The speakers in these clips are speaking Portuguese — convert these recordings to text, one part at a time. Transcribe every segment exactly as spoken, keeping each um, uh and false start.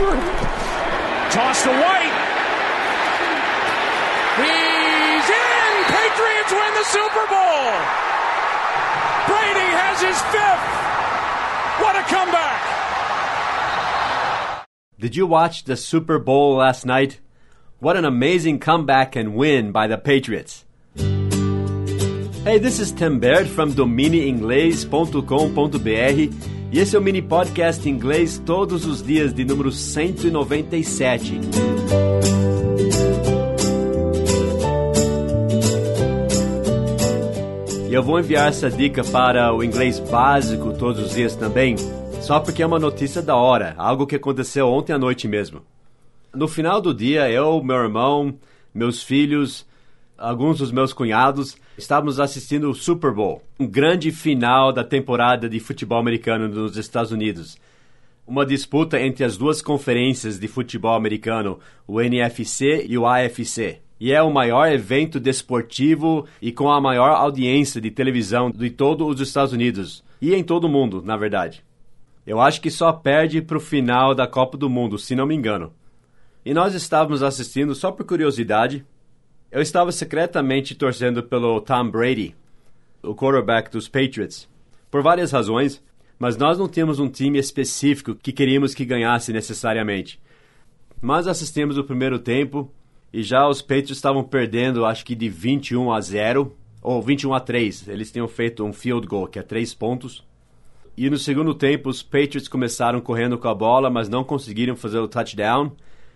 over. Toss to White. He's in! Patriots win the Super Bowl! Brady has his fifth! What a comeback! Did you watch the Super Bowl last night? What an amazing comeback and win by the Patriots. Hey, this is Tim Baird from domine inglês ponto com ponto b r e esse é o mini podcast inglês todos os dias de número cento e noventa e sete. E eu vou enviar essa dica para o inglês básico todos os dias também, só porque é uma notícia da hora, algo que aconteceu ontem à noite mesmo. No final do dia, eu, meu irmão, meus filhos, alguns dos meus cunhados, estávamos assistindo o Super Bowl, um grande final da temporada de futebol americano nos Estados Unidos. Uma disputa entre as duas conferências de futebol americano, o N F C e o A F C. E é o maior evento desportivo e com a maior audiência de televisão de todos os Estados Unidos. E em todo o mundo, na verdade. Eu acho que só perde para o final da Copa do Mundo, se não me engano. E nós estávamos assistindo só por curiosidade. Eu estava secretamente torcendo pelo Tom Brady, o quarterback dos Patriots, por várias razões, mas nós não tínhamos um time específico que queríamos que ganhasse necessariamente. Mas assistimos o primeiro tempo e já os Patriots estavam perdendo, acho que de vinte e um a zero, ou vinte e um a três. Eles tinham feito um field goal, que é três pontos. E no segundo tempo, os Patriots começaram correndo com a bola, mas não conseguiram fazer o touchdown.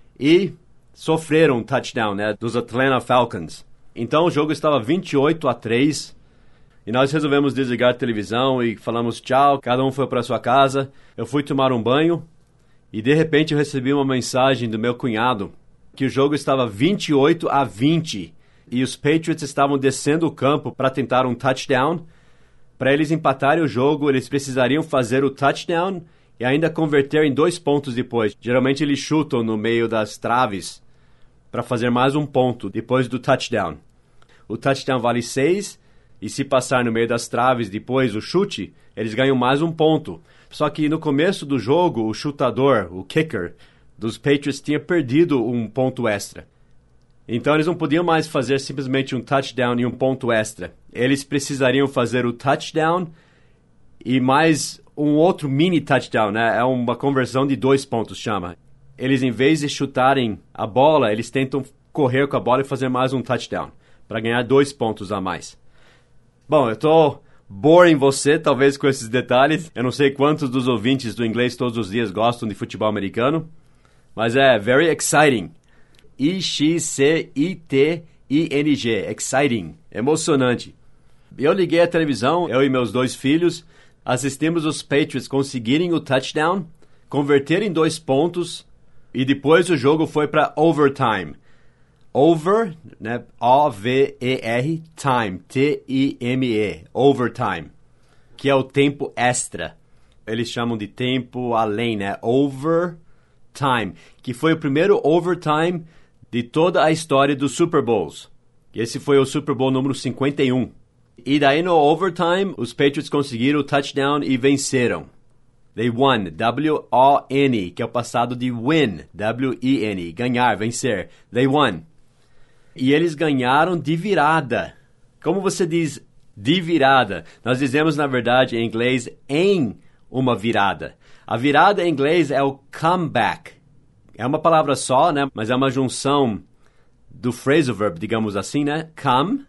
E sofreram um touchdown, né, dos Atlanta Falcons. Então o jogo estava vinte e oito a três. E nós resolvemos desligar a televisão e falamos tchau, cada um foi para sua casa. Eu fui tomar um banho e de repente eu recebi uma mensagem do meu cunhado que o jogo estava vinte e oito a vinte e os Patriots estavam descendo o campo para tentar um touchdown. Para eles empatarem o jogo, eles precisariam fazer o touchdown e ainda converter em dois pontos depois. Geralmente eles chutam no meio das traves para fazer mais um ponto depois do touchdown. O touchdown vale seis, e se passar no meio das traves depois o chute, eles ganham mais um ponto. Só que no começo do jogo, o chutador, o kicker, dos Patriots tinha perdido um ponto extra. Então eles não podiam mais fazer simplesmente um touchdown e um ponto extra. Eles precisariam fazer o touchdown e mais um outro mini touchdown, né? É uma conversão de dois pontos, chama. Eles, em vez de chutarem a bola, eles tentam correr com a bola e fazer mais um touchdown, para ganhar dois pontos a mais. Bom, eu tô boring você, talvez, com esses detalhes. Eu não sei quantos dos ouvintes do inglês todos os dias gostam de futebol americano, mas é very exciting. I X C I T I N G, exciting, emocionante. Eu liguei a televisão, eu e meus dois filhos, assistimos os Patriots conseguirem o touchdown, converterem dois pontos, e depois o jogo foi para overtime. Over, né? O V E R, time, T I M E, overtime, que é o tempo extra. Eles chamam de tempo além, né? Overtime, que foi o primeiro overtime de toda a história dos Super Bowls. Esse foi o Super Bowl número cinquenta e um. E daí no overtime, os Patriots conseguiram o touchdown e venceram. They won, W O N, que é o passado de win, W E N, ganhar, vencer. They won. E eles ganharam de virada. Como você diz de virada? Nós dizemos, na verdade, em inglês, em uma virada. A virada em inglês é o comeback. É uma palavra só, né? Mas é uma junção do phrasal verb, digamos assim, né? Come,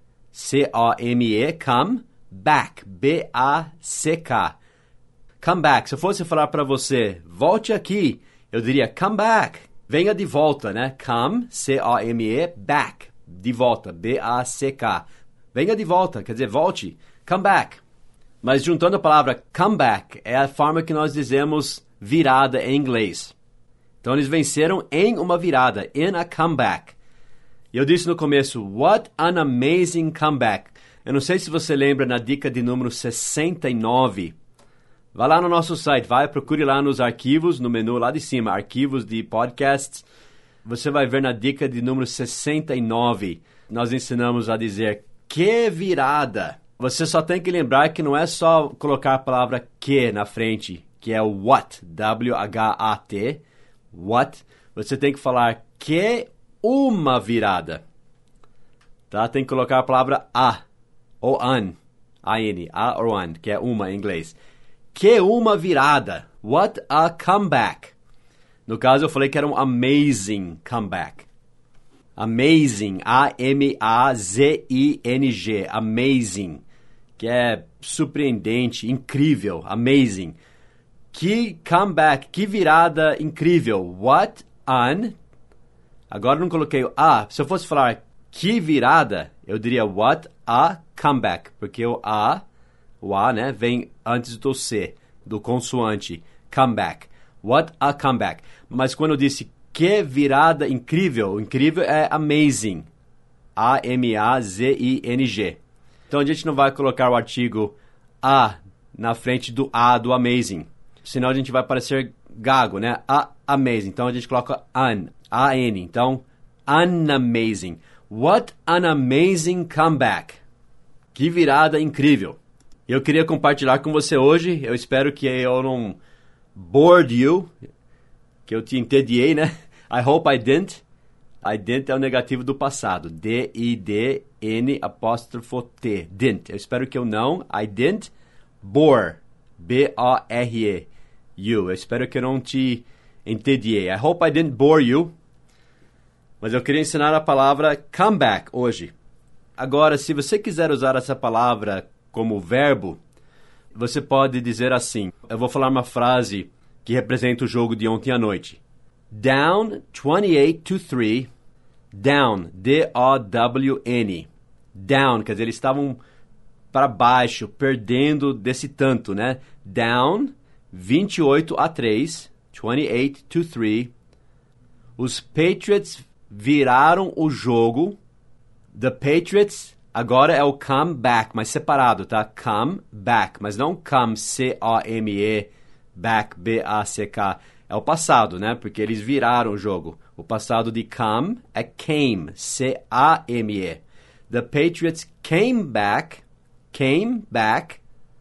C O M E, come, back, B A C K. Come back. Se eu fosse falar para você, volte aqui, eu diria come back. Venha de volta, né? Come, C O M E, back, de volta, B A C K. Venha de volta, quer dizer, volte, come back. Mas juntando a palavra come back, é a forma que nós dizemos virada em inglês. Então eles venceram em uma virada, in a comeback. E eu disse no começo, what an amazing comeback. Eu não sei se você lembra na dica de número sessenta e nove. Vai lá no nosso site, vai, procure lá nos arquivos, no menu lá de cima, arquivos de podcasts. Você vai ver na dica de número sessenta e nove. Nós ensinamos a dizer que virada. Você só tem que lembrar que não é só colocar a palavra que na frente, que é o what, W H A T, what, você tem que falar que uma virada. Tá? Tem que colocar a palavra a, ou an, A-N, a ou an, que é uma em inglês. Que uma virada. What a comeback. No caso, eu falei que era um amazing comeback. Amazing, A M A Z I N G, amazing, que é surpreendente, incrível, amazing. Que comeback, que virada incrível. What an, agora eu não coloquei o a, se eu fosse falar que virada, eu diria what a comeback, porque o a, o a, né, vem antes do C, do consoante, comeback. What a comeback. Mas quando eu disse que virada incrível, incrível é amazing, A M A Z I N G. Então a gente não vai colocar o artigo a na frente do a do amazing, senão a gente vai parecer gago, né? A amazing. Então a gente coloca an, A N. Então, an amazing. What an amazing comeback. Que virada incrível. Eu queria compartilhar com você hoje. Eu espero que eu não bored you, que eu te entediei, né? I hope I didn't. I didn't é o negativo do passado. D I D N apóstrofo T. Didn't. Eu espero que eu não. I didn't bore. B O R E. You. Eu espero que eu não te entediei. I hope I didn't bore you. Mas eu queria ensinar a palavra comeback hoje. Agora, se você quiser usar essa palavra como verbo, você pode dizer assim. Eu vou falar uma frase que representa o jogo de ontem à noite. Down twenty-eight to three. Down. D O W N. Down. Quer dizer, eles estavam para baixo, perdendo desse tanto, né? Down. vinte e oito a três. twenty-eight to three. Os Patriots viraram o jogo. The Patriots agora é o come back, mas separado, tá? Come back, mas não come, C O M E, back, B A C K. É o passado, né? Porque eles viraram o jogo. O passado de come é came, C A M E. The Patriots came back, came back.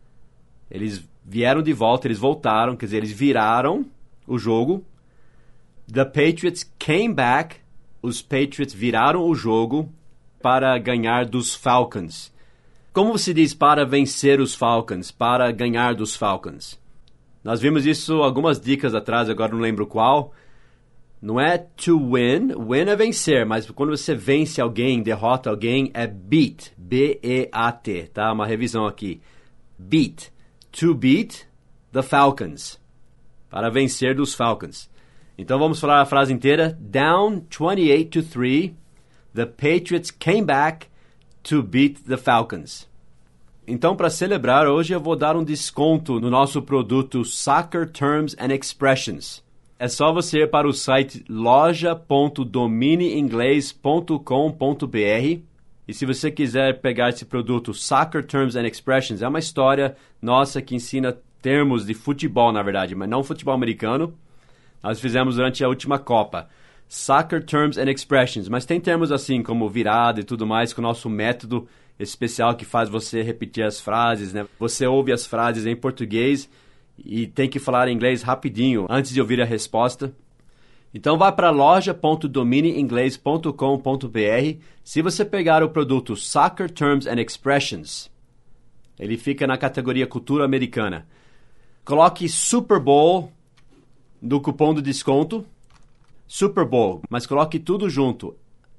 Eles vieram de volta, eles voltaram, quer dizer, eles viraram o jogo. The Patriots came back. Os Patriots viraram o jogo para ganhar dos Falcons. Como se diz para vencer os Falcons, para ganhar dos Falcons? Nós vimos isso algumas dicas atrás, agora não lembro qual. Não é to win, win é vencer, mas quando você vence alguém, derrota alguém, é beat, B E A T, tá? Uma revisão aqui. Beat, to beat the Falcons, para vencer dos Falcons. Então vamos falar a frase inteira. Down twenty-eight to three, the Patriots came back to beat the Falcons. Então, para celebrar, hoje eu vou dar um desconto no nosso produto Soccer Terms and Expressions. É só você ir para o site loja ponto domine inglês ponto com ponto b r e se você quiser pegar esse produto Soccer Terms and Expressions, é uma história nossa que ensina termos de futebol, na verdade, mas não futebol americano. Nós fizemos durante a última Copa. Soccer Terms and Expressions. Mas tem termos assim como virada e tudo mais, com o nosso método especial que faz você repetir as frases, né? Você ouve as frases em português e tem que falar em inglês rapidinho antes de ouvir a resposta. Então vá para loja ponto domine inglês ponto com ponto b r. Se você pegar o produto Soccer Terms and Expressions, ele fica na categoria cultura americana. Coloque Super Bowl do cupom do desconto, Super Bowl, mas coloque tudo junto.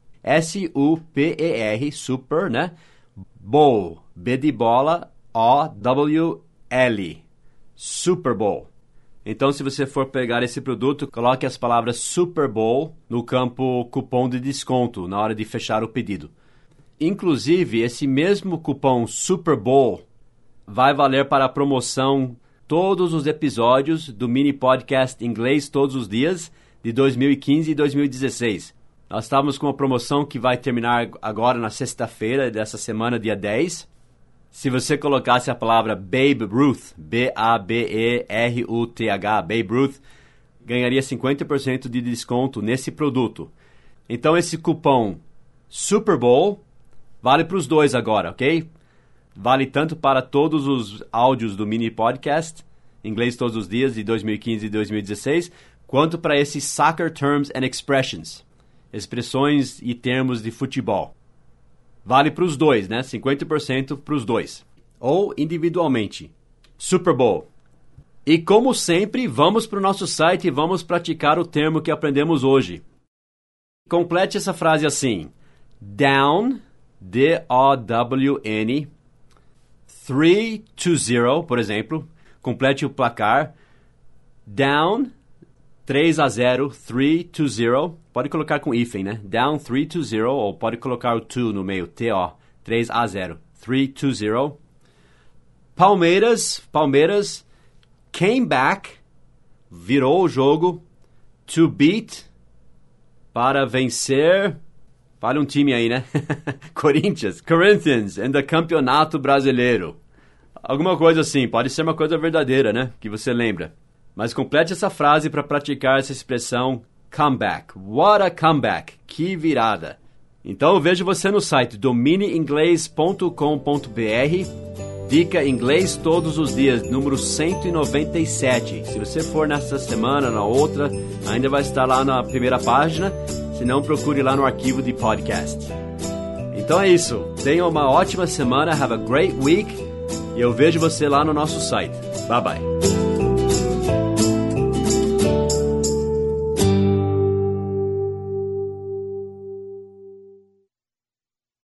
S U P E R, Super, né? Bowl, B de bola, O W L, Super Bowl. Então, se você for pegar esse produto, coloque as palavras Super Bowl no campo cupom de desconto na hora de fechar o pedido. Inclusive, esse mesmo cupom Super Bowl vai valer para a promoção todos os episódios do mini podcast Inglês Todos os Dias de dois mil e quinze e dois mil e dezesseis. Nós estávamos com uma promoção que vai terminar agora na sexta-feira dessa semana, dia dez. Se você colocasse a palavra Babe Ruth, B A B E R U T H, Babe Ruth, ganharia cinquenta por cento de desconto nesse produto. Então esse cupom Super Bowl vale para os dois agora, ok? Vale tanto para todos os áudios do mini podcast, Inglês Todos os Dias de dois mil e quinze e dois mil e dezesseis, quanto para esses soccer terms and expressions, expressões e termos de futebol. Vale para os dois, né? cinquenta por cento para os dois. Ou individualmente. Super Bowl. E como sempre, vamos para o nosso site e vamos praticar o termo que aprendemos hoje. Complete essa frase assim. Down, D O W N, three to zero, por exemplo. Complete o placar. Down, três a zero, three to zero. Pode colocar com hífen, né? Down three to zero, ou pode colocar o to no meio, T O, três a zero, three to zero. Palmeiras, Palmeiras came back, virou o jogo, to beat, para vencer, fala um time aí, né? Corinthians, Corinthians, and the Campeonato Brasileiro. Alguma coisa assim, pode ser uma coisa verdadeira, né? Que você lembra. Mas complete essa frase para praticar essa expressão comeback. What a comeback! Que virada! Então eu vejo você no site domine inglês ponto com ponto b r. Dica Inglês Todos os Dias, número cento e noventa e sete. Se você for nessa semana, na outra, ainda vai estar lá na primeira página. Se não, procure lá no arquivo de podcast. Então é isso. Tenha uma ótima semana. Have a great week. E eu vejo você lá no nosso site. Bye bye.